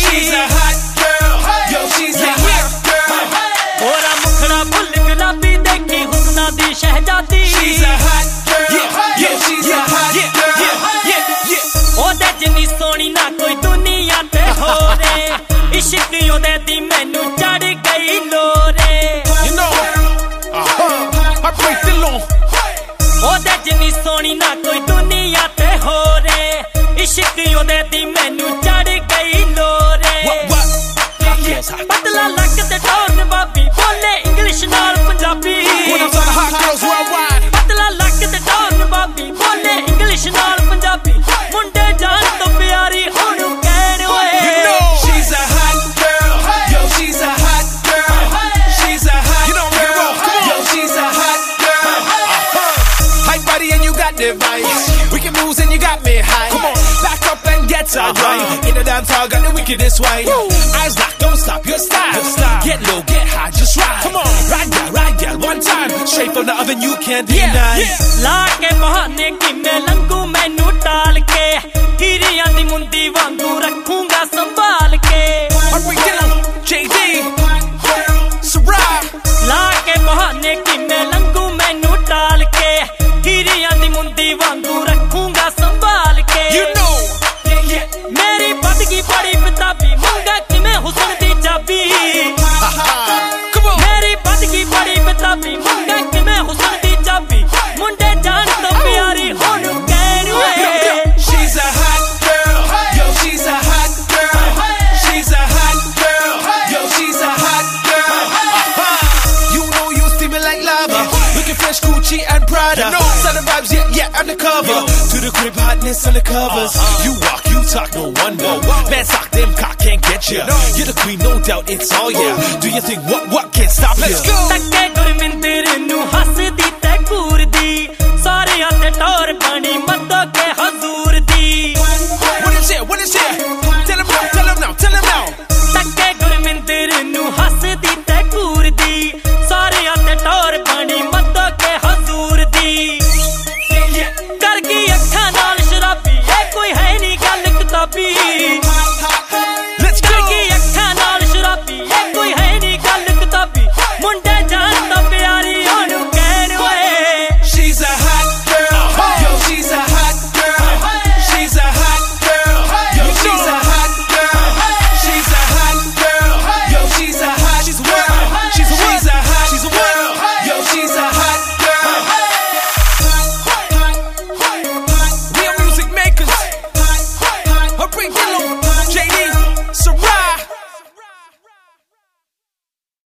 She's a hot girl, yo, she's a hot girl. Ora mukhra bhul gulabi dekhi husna di shehzadi. She's a hot girl, yo, she's a hot girl. Ode jini soni na koi duniya te ho re. Ishq ode di mainu chad gayi lore. You know, I break the law. Ode jini soni na koi duniya te ho re. Ishq ode di mainu chad gayi lore. What? Patla lak te taur nawabi bole English naal Punjabi. When I'm talking hot girls worldwide. Patla lak te taur nawabi bole English naal Punjabi. Munde jaan to pyari honu kehne hoye. You know, she's a hot girl, yo, she's a hot girl. She's a hot girl, yo, she's a hot girl. Hype body and you got the vibes. Wicked moves and you got me high. Come on, back up and get right. In the dance hall, got the wickedest way. Eyes locked, don't stop your style. Get low, get high, just ride. Come on, ride, girl, one time. Straight from the oven, you can't deny. ला के बहाने कि मैं लंगू मैनू टाल के हीरियां दी मुंदी वांगू रखूंगा संभाल के. I'm breaking JD, Sarah. ला के बहाने कि मैं लंगू मैनू टाल के हीरियां दी मुंदी वांगू रखूंगा संभाल के. You know, मेरी बदगी बड़ी किताबी मंगा कि मैं हुस्न दी चाबी. come on. मेरी बदगी बड़ी किताबी मंगा कि मैं हुस्न दी चाबी. मुंडे जान तो प्यारी होनु कहने होए. She's a hot girl, yo, she's a hot girl. She's a hot girl, yo, she's a hot girl. You know you steaming like lava. Looking fresh, Gucci and Prada. Southern vibes, yeah, undercover. To the crib, hotness on the covers. You walk, you talk, no wonder. Man, sock them, cock can't get ya. You're the queen, no doubt, it's all yeah. Do you think what can't stop you? Let's go. तक्के Gurminder नू हंसदी ते घूरदी सारे आते टोर पानी मतो के हजू